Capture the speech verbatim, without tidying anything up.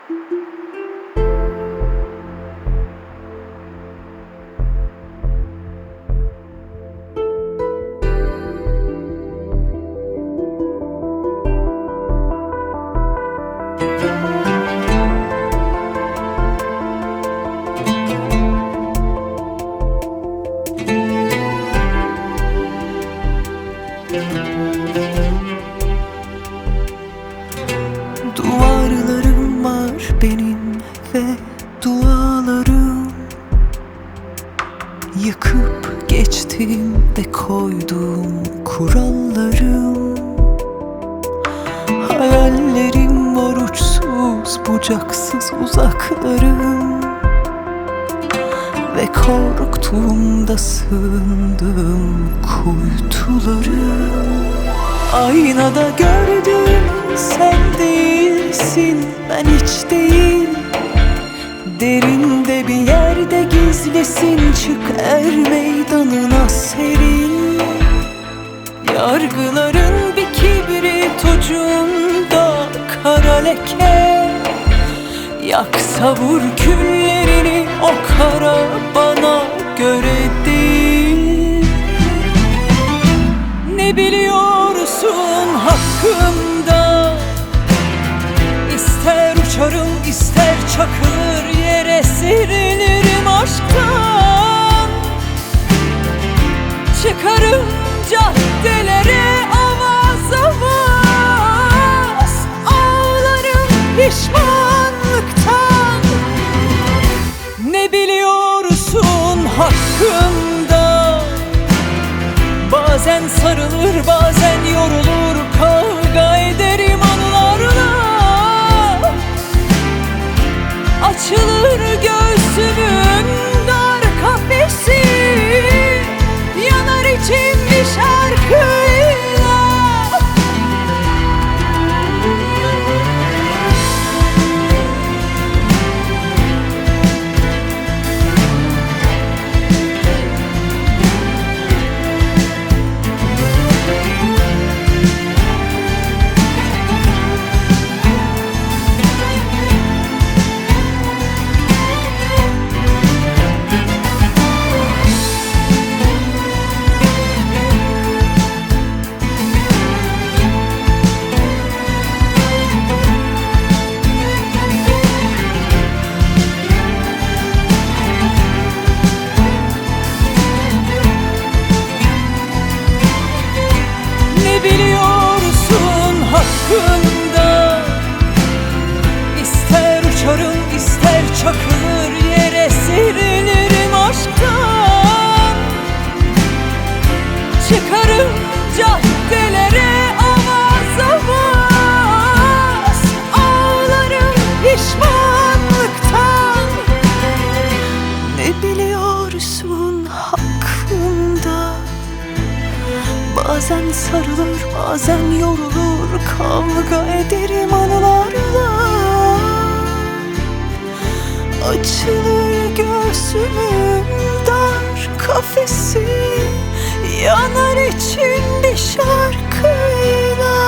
Duvarlarım var benim ve dualarım, yıkıp geçtiğim ve koyduğum kurallarım. Hayallerim var uçsuz bucaksız uzaklarım, ve korktuğumda sığındığım kuytularım. Aynada gördüğüm sen değilsin, ben hiç değil. Derinde bir yerde gizlisin, çık er meydanına seril. Yargıların bir kibrit ucunda kara leke, yak savur küllerini, o kara bana göre değil. Ne biliyorsun hakkımda? İster uçarım ister çakılır yere serilirim aşktan. Çıkarım caddelere avaz avaz, ağlarım pişmanlıktan. Ne biliyorsun hakkımda? Bazen sarılır bazen yorulur, kavga ederim anılarla. Açılır göğsümün dar kafesi, yanar içim bir şarkıyla. Hakkında İster uçarım ister çakılır yere serilirim aşktan. Çıkarım caddelere avaz avaz, ağlarım pişmanlıktan. Ne biliyorsun hakkımda? Bazen sarılır bazen yorulur, kavga ederim anılarla. Açılır göğsümün dar kafesi, yanar için bir şarkıyla.